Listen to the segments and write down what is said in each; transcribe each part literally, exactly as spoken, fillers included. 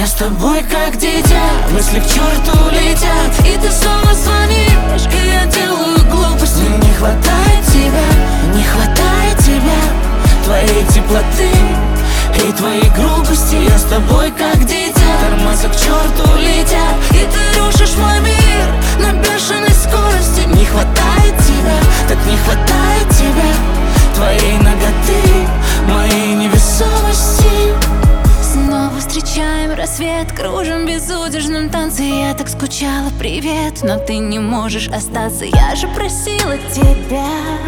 Я с тобой как дитя, мысли к черту летят, и ты снова звонишь, и я делаю глупости. Мне не хватает тебя, не хватает тебя, твоей теплоты и твоей грубости. Я с тобой как дитя, тормоза к черту летят, и ты рушишь мой мир на бешеной скорости. Не хватает тебя, так не хватает тебя, твоей наготы, моей невесомости. Снова встречаем рассвет, кружим в безудержном танце. Я так скучала, привет, но ты не можешь остаться. Я же просила тебя,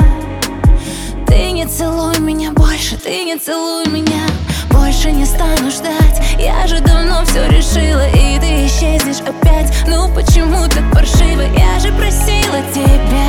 ты не целуй меня больше, ты не целуй меня. Больше не стану ждать, я же давно все решила, и ты исчезнешь опять. Ну почему так паршиво, я же просила тебя.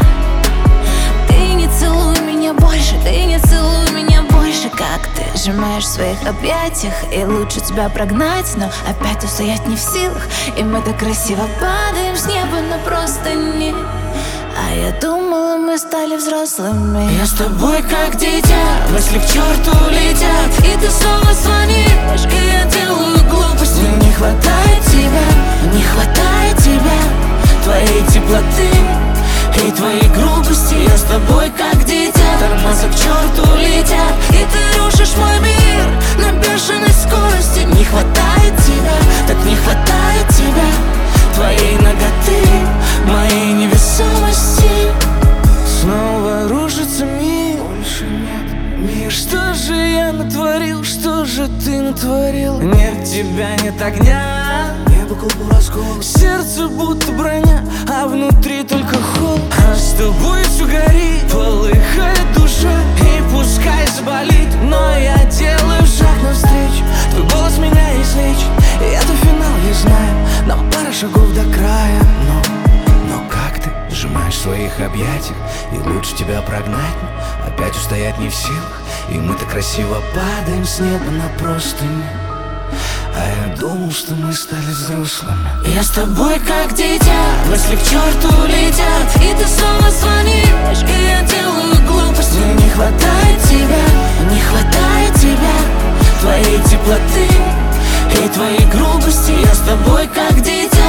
Ты не целуй меня больше, ты не целуй меня больше. Как ты сжимаешь в своих объятиях, и лучше тебя прогнать, но опять устоять не в силах. И мы так красиво падаем с неба на простыни, а я думала, мы стали взрослыми. Я с тобой как дитя, мысли к черту летят, и ты снова звонишь, и я делаю глупости. Мне не хватает тебя, не хватает тебя, твоей теплоты и твоей грубости. Я с тобой как дитя, тормоза к черту летят, и ты рушишь мой мир на бешеной скорости. Не хватает тебя, так не хватает тебя, твоей наготы, моей невесомости. Снова рушится мир, больше нет мир. Что же я натворил, что же ты натворил? Нет тебя, нет огня, небо колбу раскол, сердце будто броня, а внутри только холод. А с тобой все горит, полыхает душа, и пускай заболит, но я делаю шаг навстречу. Твой голос меня излечит, и это финал, я знаю, нам пара шагов до края. Но, но как ты сжимаешь в своих объятиях, и лучше тебя прогнать, но опять устоять не в силах. И мы так красиво падаем с неба на простыни, а я думал, что мы стали взрослыми. Я с тобой как дитя, мысли к черту летят, и ты снова звонишь, и я делаю глупости. Мне не хватает тебя, не хватает тебя, твоей теплоты и твоей грубости. Я с тобой как дитя,